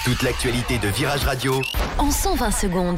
Toute l'actualité de Virage Radio en 120 secondes.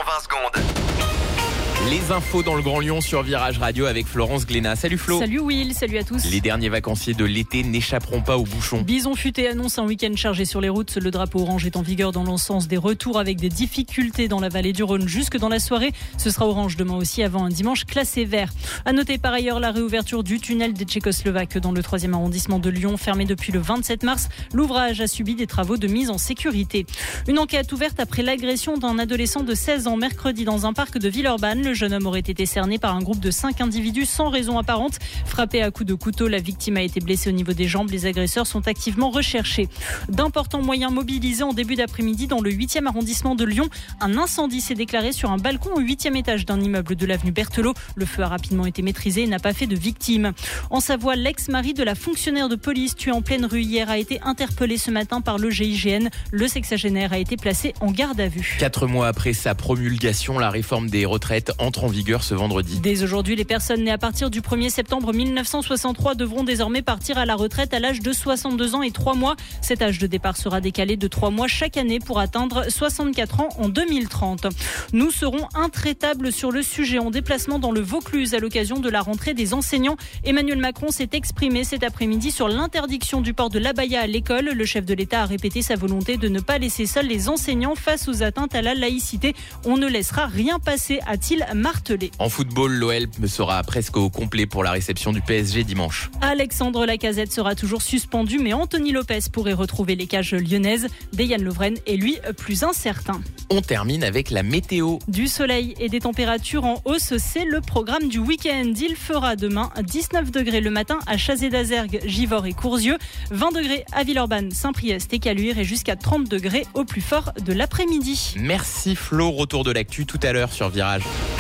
Les infos dans le Grand Lyon sur Virage Radio avec Florence Glénat. Salut Flo. Salut Will, salut à tous. Les derniers vacanciers de l'été n'échapperont pas aux bouchons. Bison Futé annonce un week-end chargé sur les routes. Le drapeau orange est en vigueur dans l'ensemble des retours avec des difficultés dans la vallée du Rhône jusque dans la soirée. Ce sera orange demain aussi avant un dimanche classé vert. À noter par ailleurs la réouverture du tunnel des Tchécoslovaques dans le 3e arrondissement de Lyon, fermé depuis le 27 mars. L'ouvrage a subi des travaux de mise en sécurité. Une enquête ouverte après l'agression d'un adolescent de 16 ans mercredi dans un parc de Villeurbanne. Le jeune homme aurait été cerné par un groupe de 5 individus sans raison apparente. Frappé à coups de couteau, la victime a été blessée au niveau des jambes. Les agresseurs sont activement recherchés. D'importants moyens mobilisés en début d'après-midi dans le 8e arrondissement de Lyon. Un incendie s'est déclaré sur un balcon au 8e étage d'un immeuble de l'avenue Berthelot. Le feu a rapidement été maîtrisé et n'a pas fait de victimes. En Savoie, l'ex-mari de la fonctionnaire de police tuée en pleine rue hier a été interpellé ce matin par le GIGN. Le sexagénaire a été placé en garde à vue. 4 mois après sa promulgation, la réforme des retraites entre en vigueur ce vendredi. Dès aujourd'hui, les personnes nées à partir du 1er septembre 1963 devront désormais partir à la retraite à l'âge de 62 ans et 3 mois. Cet âge de départ sera décalé de 3 mois chaque année pour atteindre 64 ans en 2030. Nous serons intraitables sur le sujet en déplacement dans le Vaucluse à l'occasion de la rentrée des enseignants. Emmanuel Macron s'est exprimé cet après-midi sur l'interdiction du port de l'abaya à l'école. Le chef de l'État a répété sa volonté de ne pas laisser seuls les enseignants face aux atteintes à la laïcité. On ne laissera rien passer, a-t-il martelé. En football, l'OL sera presque au complet pour la réception du PSG dimanche. Alexandre Lacazette sera toujours suspendu, mais Anthony Lopez pourrait retrouver les cages lyonnaises. Dejan Lovren est lui plus incertain. On termine avec la météo. Du soleil et des températures en hausse, c'est le programme du week-end. Il fera demain 19 degrés le matin à Chazé d'Azergues, Givors et Courzieux, 20 degrés à Villeurbanne, Saint-Priest et Caluire et jusqu'à 30 degrés au plus fort de l'après-midi. Merci Flo, retour de l'actu tout à l'heure sur Virage.